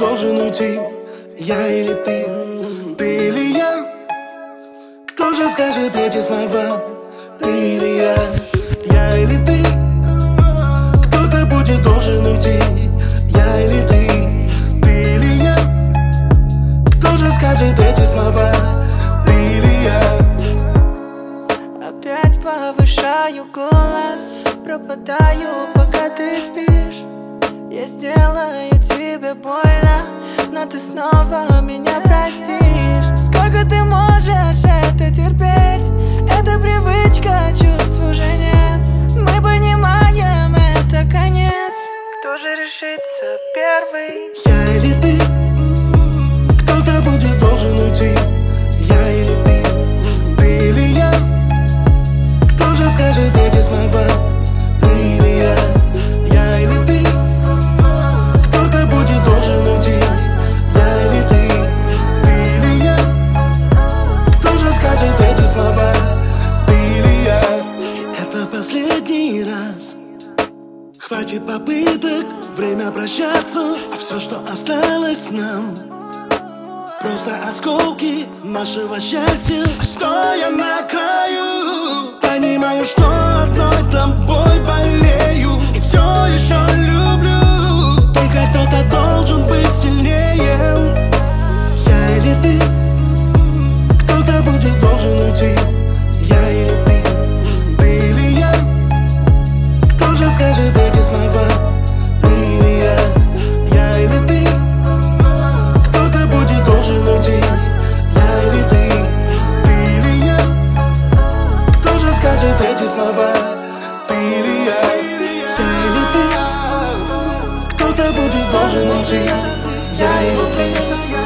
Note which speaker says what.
Speaker 1: должен уйти? Я или ты? Ты или я? Кто же скажет эти слова? Ты или я? Я или ты? Кто-то будет должен уйти? Я или ты? Ты или я? Кто же скажет эти слова? Ты или я?
Speaker 2: Опять повышаю голос, пропадаю, пока ты спишь. Я сделаю тебе больно, но ты снова меня простишь. Сколько ты можешь это терпеть? Это привычка, чувств уже нет. Мы понимаем, это конец. Кто же решится первый?
Speaker 1: Я или ты? Кто-то будет должен уйти? Я или ты? Ты или я? Кто же скажет эти слова? Ты или я? Я или ты? Кто-то будет должен уйти? Я или ты? Ты или я? Кто же скажет эти слова? Ты или я? Это последний раз. Хватит попыток, время прощаться. А все, что осталось нам, просто осколки нашего счастья. Стоя на краю, понимаю, что одной тобой болею и все еще люблю. Только кто-то должен быть сильнее. Я или ты? Кто-то будет должен уйти? Я или ты? Ты или я? Кто же скажет эти слова? Ты или я? Я или ты? Кто-то будет должен уйти? Я или ты? Ты или я? Кто же скажет эти слова? Ты или я? Я или ты? Кто-то будет должен уйти? Я или ты?